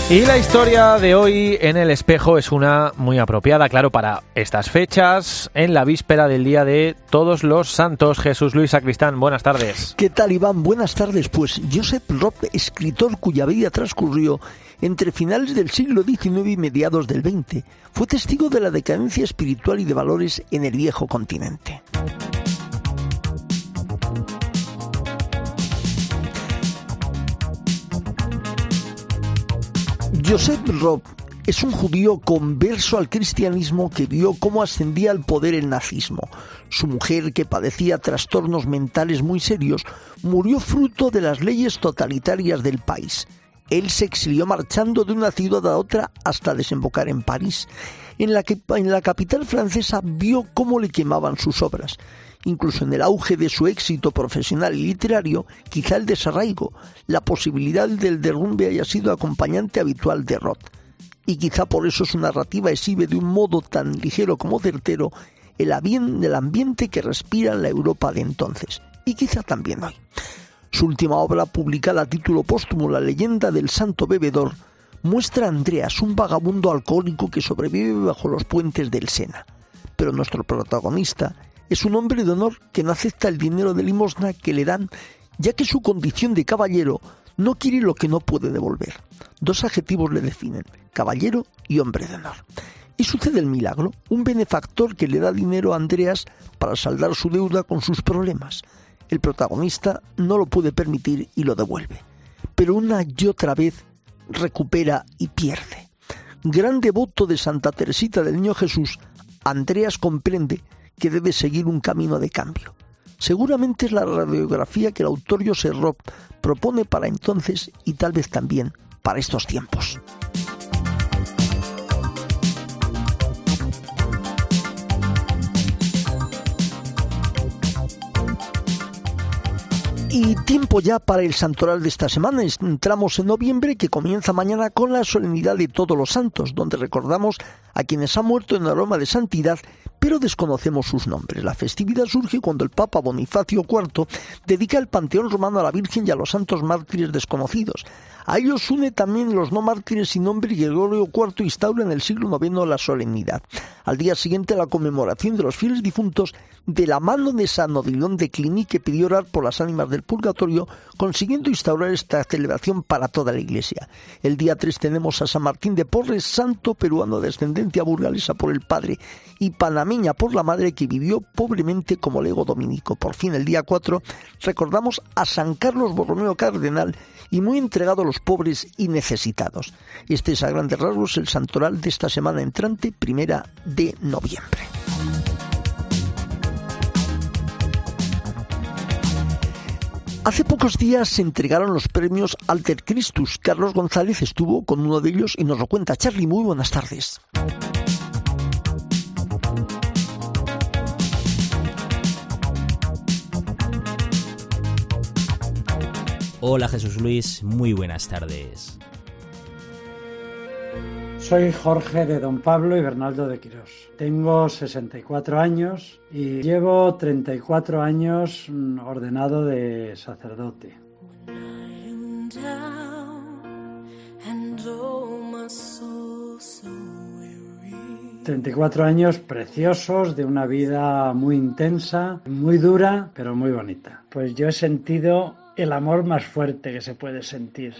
Y la historia de hoy en El Espejo es una muy apropiada, claro, para estas fechas, en la víspera del Día de Todos los Santos. Jesús Luis Sacristán, buenas tardes. ¿Qué tal, Iván? Buenas tardes. Pues Joseph Roth, escritor cuya vida transcurrió entre finales del siglo XIX y mediados del XX, fue testigo de la decadencia espiritual y de valores en el viejo continente. Joseph Roth es un judío converso al cristianismo que vio cómo ascendía al poder el nazismo. Su mujer, que padecía trastornos mentales muy serios, murió fruto de las leyes totalitarias del país. Él se exilió marchando de una ciudad a otra hasta desembocar en París. En la capital francesa vio cómo le quemaban sus obras. Incluso en el auge de su éxito profesional y literario, quizá el desarraigo, la posibilidad del derrumbe haya sido acompañante habitual de Roth. Y quizá por eso su narrativa exhibe de un modo tan ligero como certero el ambiente que respira en la Europa de entonces, y quizá también hoy. Su última obra, publicada a título póstumo, La leyenda del santo bebedor, muestra a Andreas, un vagabundo alcohólico que sobrevive bajo los puentes del Sena. Pero nuestro protagonista es un hombre de honor que no acepta el dinero de limosna que le dan, ya que su condición de caballero no quiere lo que no puede devolver. Dos adjetivos le definen: caballero y hombre de honor. Y sucede el milagro, un benefactor que le da dinero a Andreas para saldar su deuda con sus problemas. El protagonista no lo puede permitir y lo devuelve, pero una y otra vez recupera y pierde. Gran devoto de Santa Teresita del Niño Jesús, Andreas comprende que debe seguir un camino de cambio. Seguramente es la radiografía que el autor Joseph Roth propone para entonces y tal vez también para estos tiempos. Y tiempo ya para el santoral de esta semana. Entramos en noviembre, que comienza mañana con la solemnidad de Todos los Santos, donde recordamos a quienes han muerto en aroma de santidad, pero desconocemos sus nombres. La festividad surge cuando el Papa Bonifacio IV dedica el panteón romano a la Virgen y a los santos mártires desconocidos. A ellos une también los no mártires sin nombre, y Gregorio IV instaura en el siglo IX la solemnidad. Al día siguiente, la conmemoración de los fieles difuntos, de la mano de San Odilon de Cluny, que pidió orar por las ánimas del purgatorio, consiguiendo instaurar esta celebración para toda la Iglesia. El día 3 tenemos a San Martín de Porres, santo peruano de ascendencia burgalesa por el padre y panameña por la madre, que vivió pobremente como lego dominico. Por fin, el día 4 recordamos a San Carlos Borromeo Cardenal, y muy entregado a los pobres y necesitados. Este es a grandes rasgos el santoral de esta semana entrante, 1 de noviembre. Hace pocos días se entregaron los premios Alter Christus. Carlos González estuvo con uno de ellos y nos lo cuenta. Charly, muy buenas tardes. Hola Jesús Luis, muy buenas tardes. Soy Jorge de Don Pablo y Bernaldo de Quirós. Tengo 64 años y llevo 34 años ordenado de sacerdote. 34 años preciosos de una vida muy intensa, muy dura, pero muy bonita. Pues yo he sentido el amor más fuerte que se puede sentir.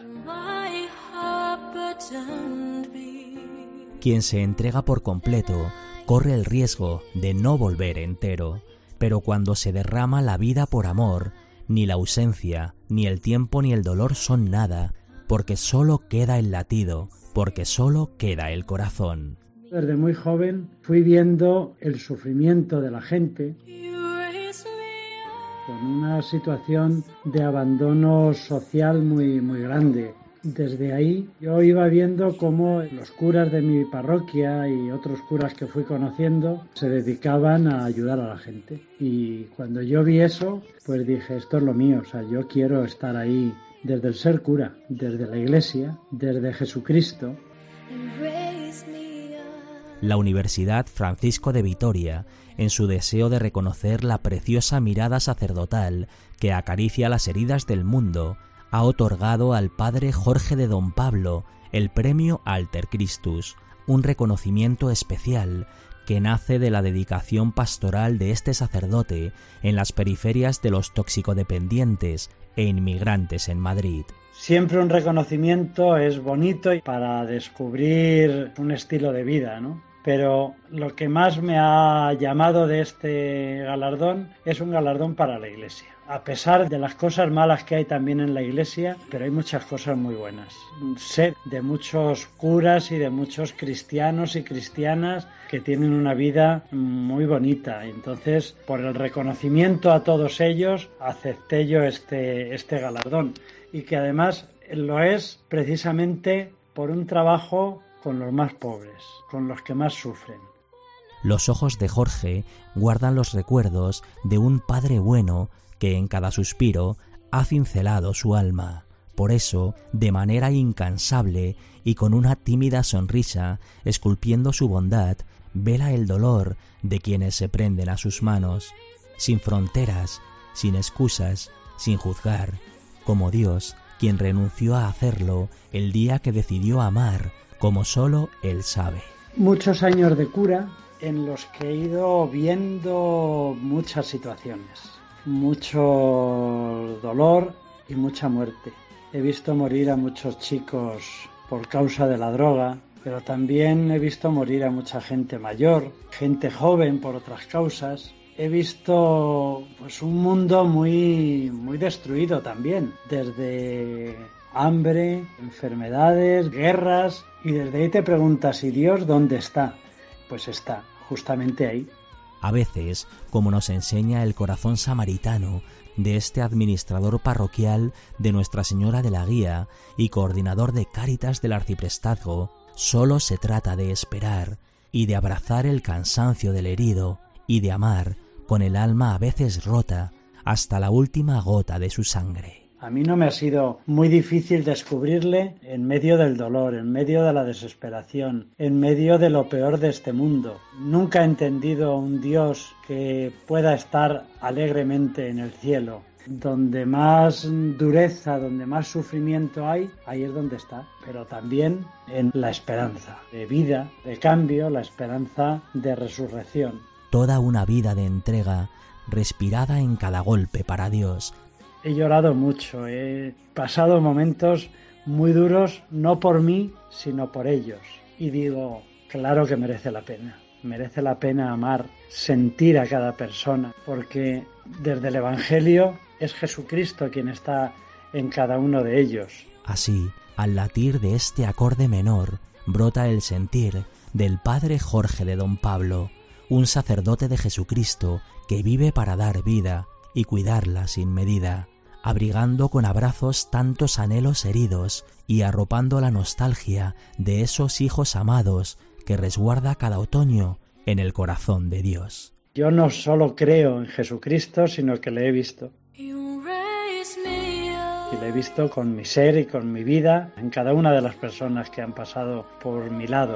Quien se entrega por completo corre el riesgo de no volver entero, pero cuando se derrama la vida por amor, ni la ausencia, ni el tiempo, ni el dolor son nada, porque solo queda el latido, porque solo queda el corazón. Desde muy joven fui viendo el sufrimiento de la gente, con una situación de abandono social muy grande. Desde ahí yo iba viendo cómo los curas de mi parroquia y otros curas que fui conociendo se dedicaban a ayudar a la gente. Y cuando yo vi eso, pues dije, esto es lo mío, o sea, yo quiero estar ahí desde el ser cura, desde la Iglesia, desde Jesucristo. La Universidad Francisco de Vitoria, en su deseo de reconocer la preciosa mirada sacerdotal que acaricia las heridas del mundo, ha otorgado al padre Jorge de Don Pablo el premio Alter Christus, un reconocimiento especial que nace de la dedicación pastoral de este sacerdote en las periferias de los toxicodependientes e inmigrantes en Madrid. Siempre un reconocimiento es bonito para descubrir un estilo de vida, ¿no? Pero lo que más me ha llamado de este galardón es un galardón para la Iglesia. A pesar de las cosas malas que hay también en la Iglesia, pero hay muchas cosas muy buenas. Sé de muchos curas y de muchos cristianos y cristianas que tienen una vida muy bonita. Entonces, por el reconocimiento a todos ellos, acepté yo este galardón. Y que además lo es precisamente por un trabajo con los más pobres, con los que más sufren. Los ojos de Jorge guardan los recuerdos de un padre bueno que en cada suspiro ha cincelado su alma. Por eso, de manera incansable y con una tímida sonrisa, esculpiendo su bondad, vela el dolor de quienes se prenden a sus manos, sin fronteras, sin excusas, sin juzgar, como Dios, quien renunció a hacerlo el día que decidió amar, como solo Él sabe. Muchos años de cura en los que he ido viendo muchas situaciones, mucho dolor y mucha muerte. He visto morir a muchos chicos por causa de la droga, pero también he visto morir a mucha gente mayor, gente joven por otras causas. He visto pues un mundo muy destruido también, desde hambre, enfermedades, guerras, y desde ahí te preguntas, ¿y Dios dónde está? Pues está justamente ahí. A veces, como nos enseña el corazón samaritano de este administrador parroquial de Nuestra Señora de la Guía y coordinador de Cáritas del Arciprestazgo, solo se trata de esperar y de abrazar el cansancio del herido y de amar con el alma a veces rota hasta la última gota de su sangre. A mí no me ha sido muy difícil descubrirle en medio del dolor, en medio de la desesperación, en medio de lo peor de este mundo. Nunca he entendido un Dios que pueda estar alegremente en el cielo. Donde más dureza, donde más sufrimiento hay, ahí es donde está. Pero también en la esperanza de vida, de cambio, la esperanza de resurrección. Toda una vida de entrega, respirada en cada golpe para Dios. He llorado mucho, he pasado momentos muy duros, no por mí, sino por ellos. Y digo, claro que merece la pena amar, sentir a cada persona, porque desde el Evangelio es Jesucristo quien está en cada uno de ellos. Así, al latir de este acorde menor, brota el sentir del padre Jorge de Don Pablo, un sacerdote de Jesucristo que vive para dar vida y cuidarla sin medida, abrigando con abrazos tantos anhelos heridos y arropando la nostalgia de esos hijos amados que resguarda cada otoño en el corazón de Dios. Yo no solo creo en Jesucristo, sino que le he visto. Y le he visto con mi ser y con mi vida en cada una de las personas que han pasado por mi lado.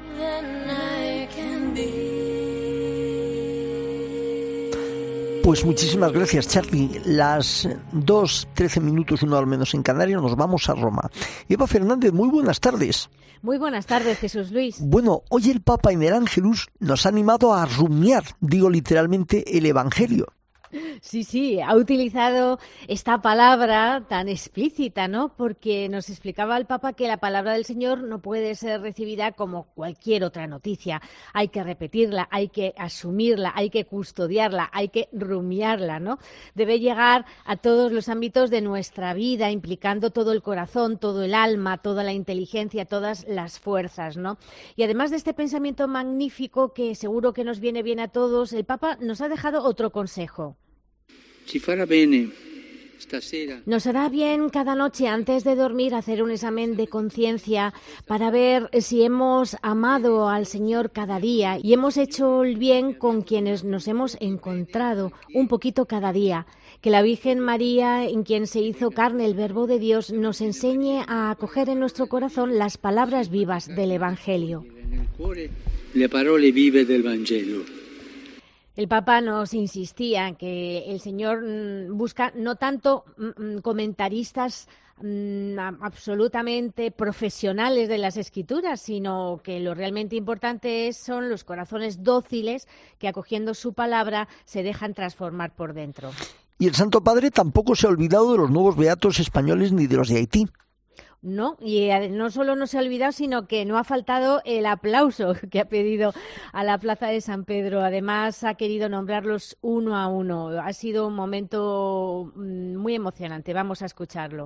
Pues muchísimas gracias, Charlie. Las 2:13 minutos, uno al menos en Canarias, nos vamos a Roma. Eva Fernández, muy buenas tardes. Muy buenas tardes, Jesús Luis. Bueno, hoy el Papa en el Ángelus nos ha animado a rumiar, digo literalmente, el Evangelio. Sí, ha utilizado esta palabra tan explícita, ¿no? Porque nos explicaba el Papa que la palabra del Señor no puede ser recibida como cualquier otra noticia. Hay que repetirla, hay que asumirla, hay que custodiarla, hay que rumiarla, ¿no? Debe llegar a todos los ámbitos de nuestra vida, implicando todo el corazón, todo el alma, toda la inteligencia, todas las fuerzas, ¿no? Y además de este pensamiento magnífico que seguro que nos viene bien a todos, el Papa nos ha dejado otro consejo. Nos hará bien cada noche antes de dormir hacer un examen de conciencia para ver si hemos amado al Señor cada día y hemos hecho el bien con quienes nos hemos encontrado un poquito cada día. Que la Virgen María, en quien se hizo carne el Verbo de Dios, nos enseñe a acoger en nuestro corazón las palabras vivas del Evangelio. Le parole vive del Vangelo. El Papa nos insistía en que el Señor busca no tanto comentaristas absolutamente profesionales de las Escrituras, sino que lo realmente importante son los corazones dóciles que, acogiendo su palabra, se dejan transformar por dentro. Y el Santo Padre tampoco se ha olvidado de los nuevos beatos españoles ni de los de Haití. No, y no solo no se ha olvidado, sino que no ha faltado el aplauso que ha pedido a la Plaza de San Pedro. Además, ha querido nombrarlos uno a uno. Ha sido un momento muy emocionante. Vamos a escucharlo.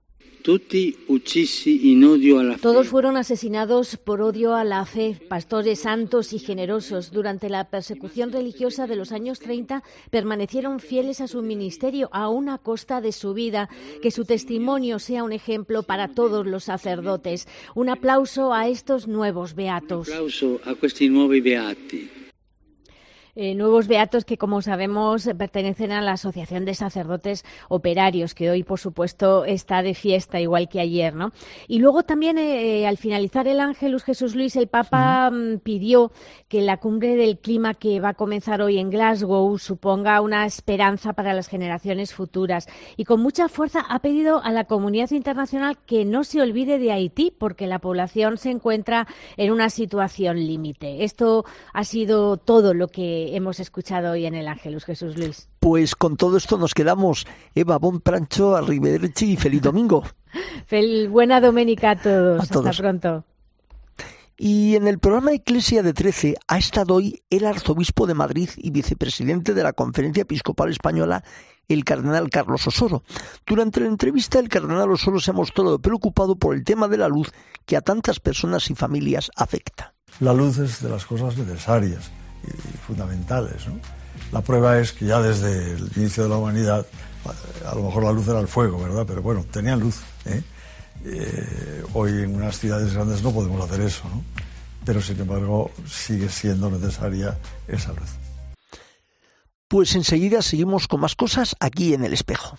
Todos fueron asesinados por odio a la fe, pastores santos y generosos. Durante la persecución religiosa de los años 30 permanecieron fieles a su ministerio, aún a costa de su vida. Que su testimonio sea un ejemplo para todos los sacerdotes. Un aplauso a estos nuevos beatos. Un aplauso a questi nuovi beati. Nuevos beatos que, como sabemos, pertenecen a la Asociación de Sacerdotes Operarios, que hoy, por supuesto, está de fiesta, igual que ayer, ¿no? Y luego también, al finalizar el Ángelus Jesús Luis, el Papa pidió que la cumbre del clima que va a comenzar hoy en Glasgow suponga una esperanza para las generaciones futuras. Y con mucha fuerza ha pedido a la comunidad internacional que no se olvide de Haití, porque la población se encuentra en una situación límite. Esto ha sido todo lo que hemos escuchado hoy en el Ángelus Jesús Luis. Pues con todo esto nos quedamos. Eva, bon prancho, arrivederci y feliz domingo. Buena domenica a todos. A todos. Hasta pronto. Y en el programa Eclesia de 13 ha estado hoy el arzobispo de Madrid y vicepresidente de la Conferencia Episcopal Española, el cardenal Carlos Osoro. Durante la entrevista, el cardenal Osoro se ha mostrado preocupado por el tema de la luz que a tantas personas y familias afecta. La luz es de las cosas necesarias y fundamentales, ¿no? La prueba es que ya desde el inicio de la humanidad, a lo mejor la luz era el fuego, ¿verdad? Pero bueno, tenían luz, ¿eh? Hoy en unas ciudades grandes no podemos hacer eso, ¿no? Pero sin embargo sigue siendo necesaria esa luz. Pues enseguida seguimos con más cosas aquí en El Espejo.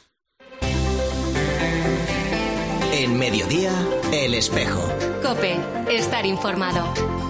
En Mediodía, El Espejo. COPE, estar informado.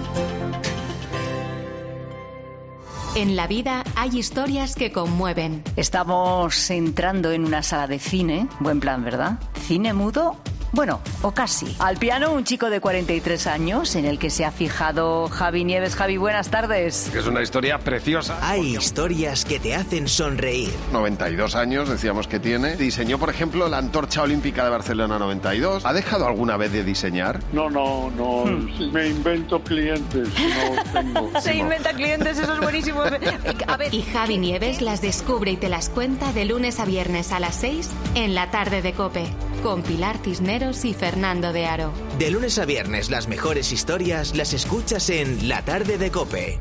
En la vida hay historias que conmueven. Estamos entrando en una sala de cine. Buen plan, ¿verdad? ¿Cine mudo? Bueno, o casi. Al piano un chico de 43 años en el que se ha fijado Javi Nieves. Javi, buenas tardes. Que es una historia preciosa. Hay historias que te hacen sonreír. 92 años, decíamos que tiene. Diseñó, por ejemplo, la Antorcha Olímpica de Barcelona 92. ¿Ha dejado alguna vez de diseñar? No. Me invento clientes. No tengo. Se inventa clientes, eso es buenísimo. A ver. Y Javi Nieves las descubre y te las cuenta de lunes a viernes a las 6 en la tarde de COPE. Con Pilar Cisneros y Fernando de Aro. De lunes a viernes las mejores historias las escuchas en La Tarde de COPE.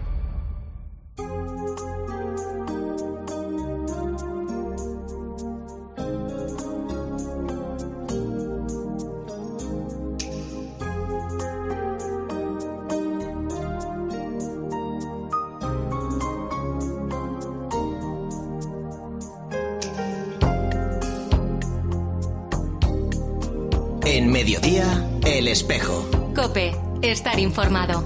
En Mediodía, El Espejo. COPE, estar informado.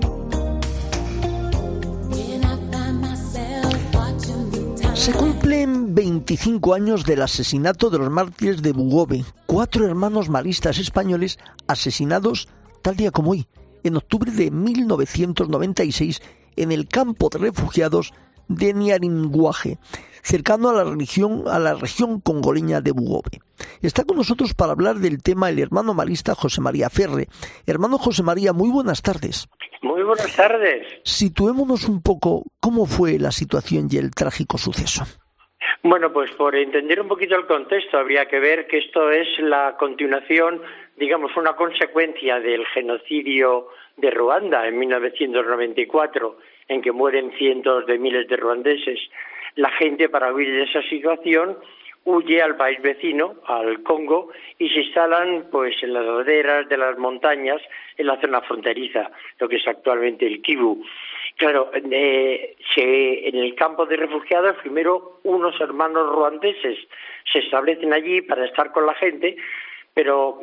Se cumplen 25 años del asesinato de los mártires de Bugove, 4 hermanos maristas españoles asesinados tal día como hoy, en octubre de 1996, en el campo de refugiados de Niaringuaje, cercano a la región congoleña de Bugove. Está con nosotros para hablar del tema el hermano marista José María Ferre. Hermano José María, muy buenas tardes. Muy buenas tardes. Situémonos un poco cómo fue la situación y el trágico suceso. Bueno, pues por entender un poquito el contexto, habría que ver que esto es la continuación, digamos, una consecuencia del genocidio de Ruanda en 1994, en que mueren cientos de miles de ruandeses. La gente, para huir de esa situación, huye al país vecino, al Congo, y se instalan pues en las laderas de las montañas en la zona fronteriza, lo que es actualmente el Kivu. Claro, en el campo de refugiados, primero unos hermanos ruandeses se establecen allí para estar con la gente, pero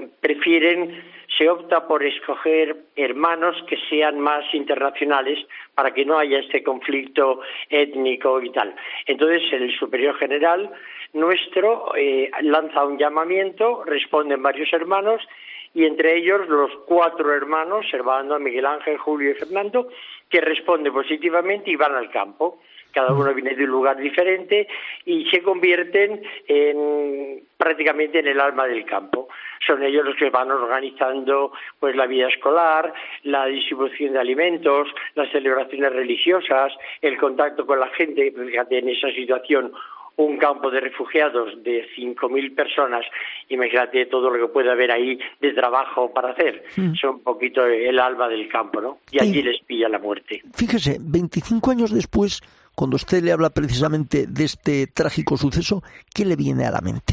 se opta por escoger hermanos que sean más internacionales para que no haya este conflicto étnico y tal. Entonces el superior general nuestro lanza un llamamiento, responden varios hermanos, y entre ellos los 4 hermanos, Servando, Miguel Ángel, Julio y Fernando, que responden positivamente y van al campo. Cada uno viene de un lugar diferente y se convierten prácticamente en el alma del campo. Son ellos los que van organizando pues la vida escolar, la distribución de alimentos, las celebraciones religiosas, el contacto con la gente. Fíjate, en esa situación, un campo de refugiados de 5.000 personas, imagínate todo lo que puede haber ahí de trabajo para hacer. Son un poquito el alma del campo, ¿no? Y allí les pilla la muerte. Fíjese, 25 años después, cuando usted le habla precisamente de este trágico suceso, ¿qué le viene a la mente?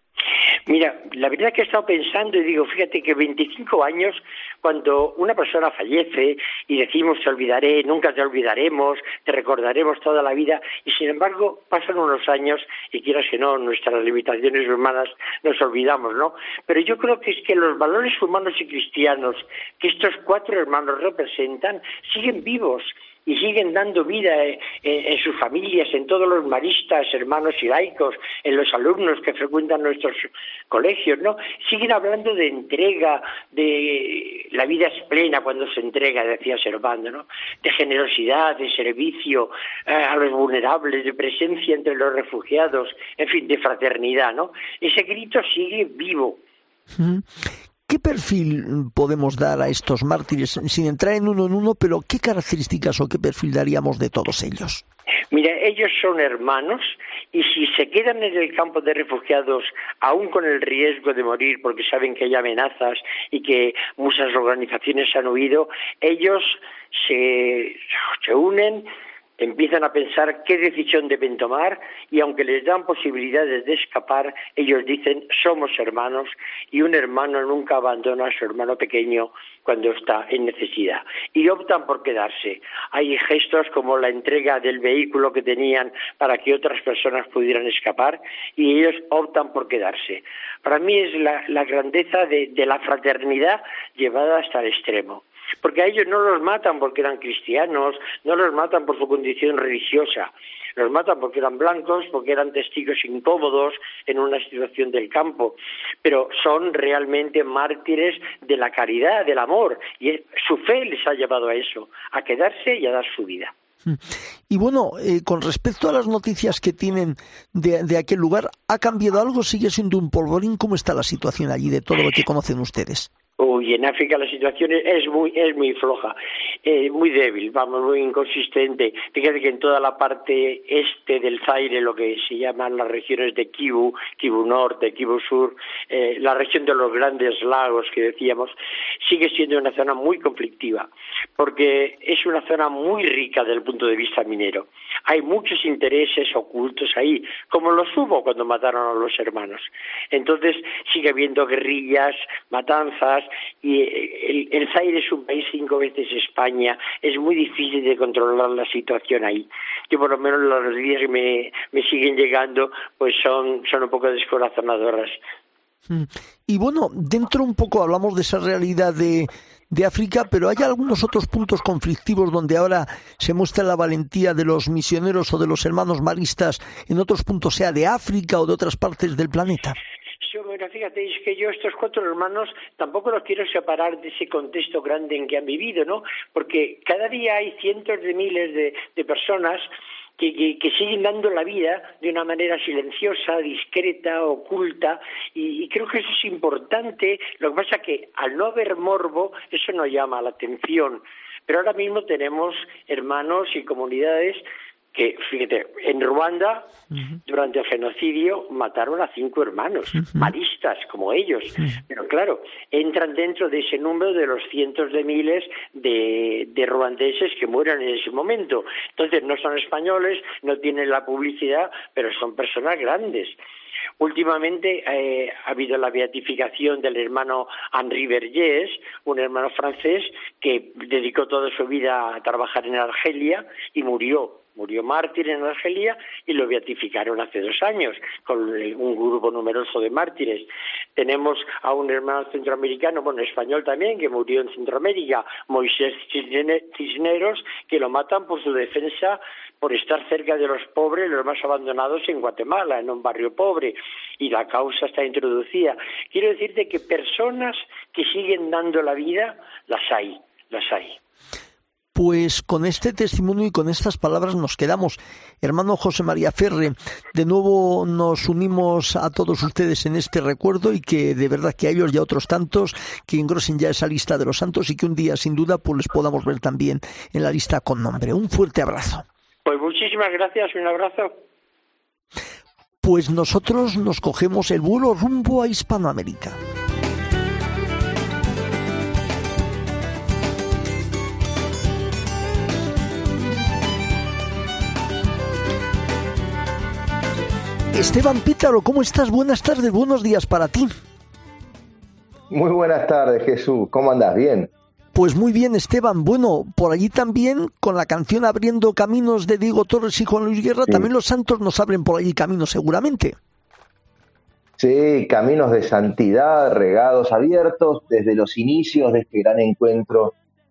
Mira, la verdad es que he estado pensando y digo, fíjate que 25 años, cuando una persona fallece y decimos te olvidaré, nunca te olvidaremos, te recordaremos toda la vida, y sin embargo pasan unos años y quieras que no, nuestras limitaciones humanas nos olvidamos, ¿no? Pero yo creo que es que los valores humanos y cristianos que estos 4 hermanos representan siguen vivos y siguen dando vida en sus familias, en todos los maristas, hermanos y laicos, en los alumnos que frecuentan nuestros colegios, ¿no? Siguen hablando de entrega, de la vida es plena cuando se entrega, decía Servando, ¿no? De generosidad, de servicio a los vulnerables, de presencia entre los refugiados, en fin, de fraternidad, ¿no? Ese grito sigue vivo. ¿Qué perfil podemos dar a estos mártires, sin entrar en uno, pero qué características o qué perfil daríamos de todos ellos? Mira, ellos son hermanos y si se quedan en el campo de refugiados, aún con el riesgo de morir porque saben que hay amenazas y que muchas organizaciones han huido, ellos se unen, empiezan a pensar qué decisión deben tomar y aunque les dan posibilidades de escapar, ellos dicen somos hermanos y un hermano nunca abandona a su hermano pequeño cuando está en necesidad y optan por quedarse. Hay gestos como la entrega del vehículo que tenían para que otras personas pudieran escapar y ellos optan por quedarse. Para mí es la grandeza de la fraternidad llevada hasta el extremo. Porque a ellos no los matan porque eran cristianos, no los matan por su condición religiosa, los matan porque eran blancos, porque eran testigos incómodos en una situación del campo, pero son realmente mártires de la caridad, del amor, y su fe les ha llevado a eso, a quedarse y a dar su vida. Y bueno, con respecto a las noticias que tienen de aquel lugar, ¿ha cambiado algo? ¿Sigue siendo un polvorín? ¿Cómo está la situación allí de todo lo que conocen ustedes? Uy, en África la situación es muy floja, muy débil, muy inconsistente. Fíjate que en toda la parte este del Zaire, lo que se llaman las regiones de Kivu, Kivu Norte, Kivu Sur, la región de los grandes lagos que decíamos, sigue siendo una zona muy conflictiva, porque es una zona muy rica desde el punto de vista minero. Hay muchos intereses ocultos ahí, como los hubo cuando mataron a los hermanos. Entonces sigue habiendo guerrillas, matanzas, y el Zaire es un país 5 veces España, es muy difícil de controlar la situación ahí. Yo por lo menos las noticias que me siguen llegando pues son un poco descorazonadoras. Y bueno, dentro un poco hablamos de esa realidad de África, pero hay algunos otros puntos conflictivos donde ahora se muestra la valentía de los misioneros o de los hermanos maristas en otros puntos, sea de África o de otras partes del planeta. Bueno, fíjate, es que yo estos 4 hermanos tampoco los quiero separar de ese contexto grande en que han vivido, ¿no? Porque cada día hay cientos de miles de personas que siguen dando la vida de una manera silenciosa, discreta, oculta, y creo que eso es importante. Lo que pasa es que al no haber morbo, eso no llama la atención. Pero ahora mismo tenemos hermanos y comunidades que, fíjate, en Ruanda, durante el genocidio, mataron a 5 hermanos, maristas, como ellos. Pero claro, entran dentro de ese número de los cientos de miles de ruandeses que mueren en ese momento. Entonces, no son españoles, no tienen la publicidad, pero son personas grandes. Últimamente ha habido la beatificación del hermano Henri Vergés, un hermano francés que dedicó toda su vida a trabajar en Argelia y murió mártir en Argelia y lo beatificaron hace 2 años con un grupo numeroso de mártires. Tenemos a un hermano centroamericano, bueno, español también, que murió en Centroamérica, Moisés Cisneros, que lo matan por su defensa, por estar cerca de los pobres, los más abandonados en Guatemala, en un barrio pobre, y la causa está introducida. Quiero decirte que personas que siguen dando la vida, las hay. Pues con este testimonio y con estas palabras nos quedamos. Hermano José María Ferre, de nuevo nos unimos a todos ustedes en este recuerdo y que de verdad que a ellos y a otros tantos que engrosen ya esa lista de los santos y que un día sin duda pues les podamos ver también en la lista con nombre. Un fuerte abrazo. Pues muchísimas gracias, un abrazo. Pues nosotros nos cogemos el vuelo rumbo a Hispanoamérica. Esteban Pítaro, ¿cómo estás? Buenas tardes, buenos días para ti. Muy buenas tardes, Jesús. ¿Cómo andás? ¿Bien? Pues muy bien, Esteban. Bueno, por allí también, con la canción Abriendo Caminos de Diego Torres y Juan Luis Guerra, sí. También los santos nos abren por allí caminos, seguramente. Sí, caminos de santidad, regados abiertos desde los inicios de este gran encuentro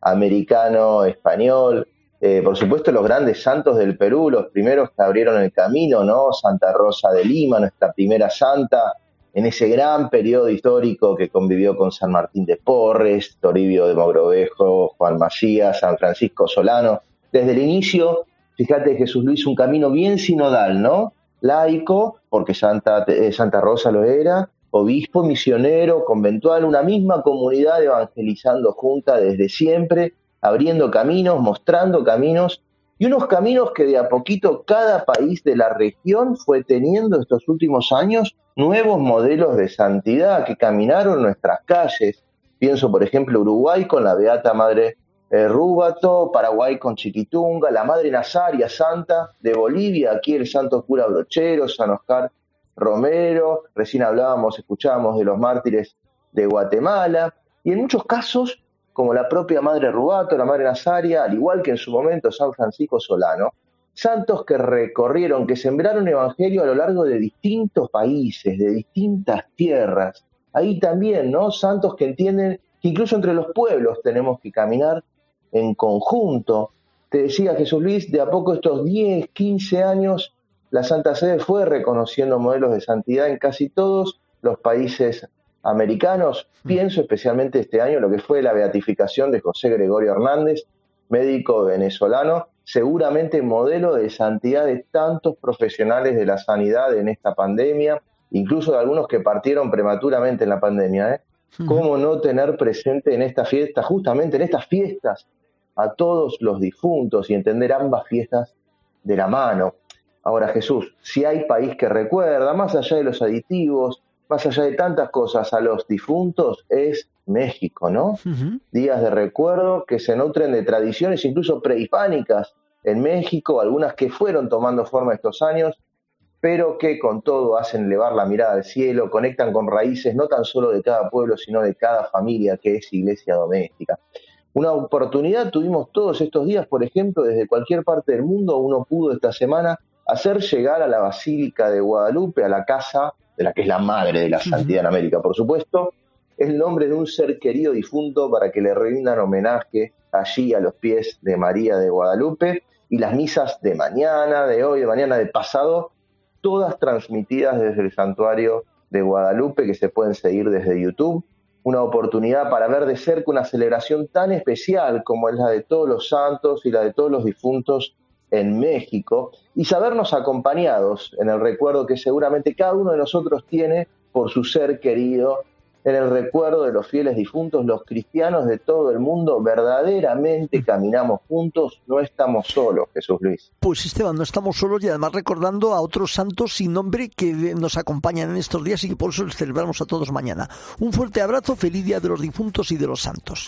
americano-español. Por supuesto, los grandes santos del Perú, los primeros que abrieron el camino, ¿no? Santa Rosa de Lima, nuestra primera santa, en ese gran periodo histórico que convivió con San Martín de Porres, Toribio de Mogrovejo, Juan Macías, San Francisco Solano. Desde el inicio, fíjate, Jesús Luis, un camino bien sinodal, ¿no? Laico, porque Santa Rosa lo era, obispo, misionero, conventual, una misma comunidad evangelizando junta desde siempre, abriendo caminos, mostrando caminos, y unos caminos que de a poquito cada país de la región fue teniendo estos últimos años nuevos modelos de santidad que caminaron nuestras calles. Pienso, por ejemplo, Uruguay con la Beata Madre Rúbato, Paraguay con Chiquitunga, la Madre Nazaria Santa de Bolivia, aquí el Santo Cura Brochero, San Oscar Romero, recién escuchábamos de los mártires de Guatemala, y en muchos casos, como la propia Madre Rúbato, la Madre Nazaria, al igual que en su momento San Francisco Solano, santos que recorrieron, que sembraron evangelio a lo largo de distintos países, de distintas tierras. Ahí también, ¿no? Santos que entienden que incluso entre los pueblos tenemos que caminar en conjunto. Te decía, Jesús Luis, de a poco estos 10, 15 años, la Santa Sede fue reconociendo modelos de santidad en casi todos los países americanos. Pienso especialmente este año lo que fue la beatificación de José Gregorio Hernández, médico venezolano, seguramente modelo de santidad de tantos profesionales de la sanidad en esta pandemia, incluso de algunos que partieron prematuramente en la pandemia. ¿Cómo no tener presente en esta fiesta, justamente en estas fiestas, a todos los difuntos y entender ambas fiestas de la mano? Ahora, Jesús, si hay país que recuerda, más allá de los aditivos, más allá de tantas cosas, a los difuntos, es México, ¿no? Días de recuerdo que se nutren de tradiciones incluso prehispánicas en México, algunas que fueron tomando forma estos años, pero que con todo hacen elevar la mirada al cielo, conectan con raíces no tan solo de cada pueblo, sino de cada familia que es iglesia doméstica. Una oportunidad tuvimos todos estos días, por ejemplo, desde cualquier parte del mundo, uno pudo esta semana hacer llegar a la Basílica de Guadalupe, a la casa de la que es la madre de la santidad en América, por supuesto, el nombre de un ser querido difunto para que le rindan homenaje allí a los pies de María de Guadalupe, y las misas de mañana, de hoy, de mañana, de pasado, todas transmitidas desde el santuario de Guadalupe, que se pueden seguir desde YouTube. Una oportunidad para ver de cerca una celebración tan especial como es la de todos los santos y la de todos los difuntos en México, y sabernos acompañados en el recuerdo que seguramente cada uno de nosotros tiene por su ser querido, en el recuerdo de los fieles difuntos. Los cristianos de todo el mundo verdaderamente caminamos juntos, no estamos solos, Jesús Luis. Pues Esteban, no estamos solos, y además recordando a otros santos sin nombre que nos acompañan en estos días y que por eso les celebramos a todos mañana. Un fuerte abrazo, feliz Día de los Difuntos y de los Santos.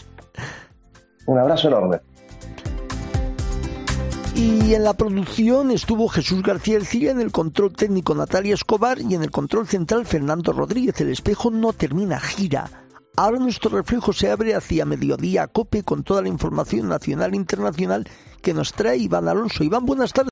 Un abrazo enorme. Y en la producción estuvo Jesús García Ercilla, en el control técnico Natalia Escobar y en el control central Fernando Rodríguez. El espejo no termina, gira. Ahora nuestro reflejo se abre hacia Mediodía COPE con toda la información nacional e internacional que nos trae Iván Alonso. Iván, buenas tardes.